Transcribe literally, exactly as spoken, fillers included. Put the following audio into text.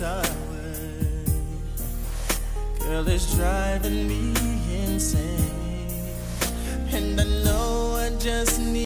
hours. Girl, it's driving me insane, and I know I just need